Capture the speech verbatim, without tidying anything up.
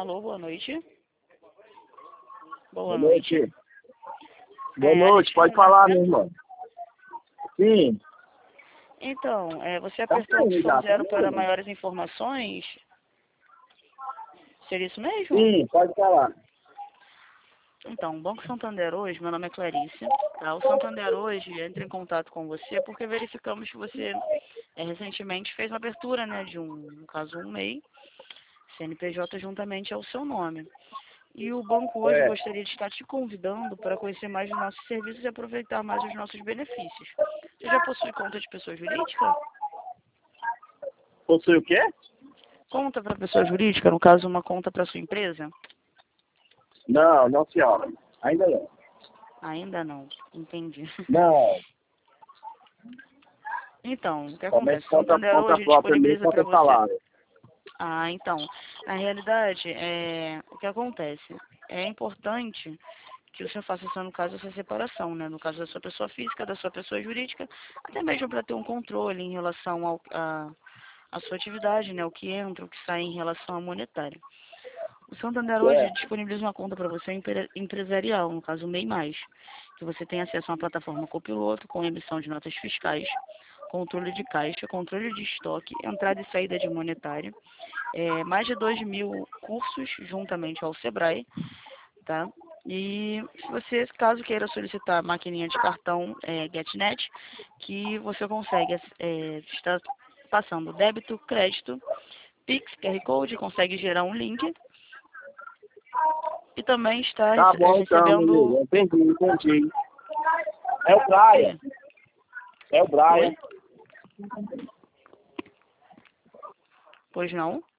Alô, boa noite. Boa, Boa noite. noite. Boa É, noite, Alex pode Fernandes, falar, né? minha irmã. Sim. Então, é, você Tá apertou a saindo opção já, tá zero para saindo? maiores informações? Seria isso mesmo? Sim, pode falar. Então, o Banco Santander hoje, meu nome é Clarice, tá? O Santander hoje entra em contato com você porque verificamos que você é, recentemente fez uma abertura, né, de um, no caso, um M E I, C N P J juntamente ao seu nome. E o banco hoje É. gostaria de estar te convidando para conhecer mais dos nossos serviços e aproveitar mais os nossos benefícios. Você já possui conta de pessoa jurídica? Possui o quê? Conta para pessoa jurídica, no caso, uma conta para sua empresa? Não, não, senhora. Ainda não. Ainda não, entendi. Não. Então, o que acontece? Somente O conta, Santander conta hoje própria mesmo, disponibiliza para conta você... salário. Ah, então, na realidade, é... o que acontece? É importante que o senhor faça, no caso, essa separação, né? No caso da sua pessoa física, da sua pessoa jurídica, até mesmo para ter um controle em relação ao, a, a sua atividade, né? O que entra, o que sai em relação ao monetário. O Santander hoje Certo. disponibiliza uma conta para você empre- empresarial, no caso o M E I mais, que você tem acesso a uma plataforma copiloto com emissão de notas fiscais, controle de caixa, controle de estoque, entrada e saída de monetário, é, mais de dois mil cursos juntamente ao Sebrae, tá? E se você, caso queira solicitar maquininha de cartão é, GetNet, que você consegue é, estar passando débito, crédito, Pix, Q R Code, consegue gerar um link e também está Tá rece- é, bom então, meu recebendo... amigo. Entendi, entendi. É o o Brian. quê? É o Brian. Oi? Pois não?